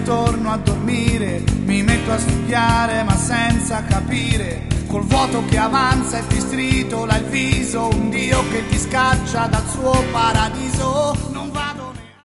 e torno a dormire. Mi metto a studiare ma senza capire, col vuoto che avanza e ti stritola il viso, un Dio che ti scaccia dal suo paradiso. Non vado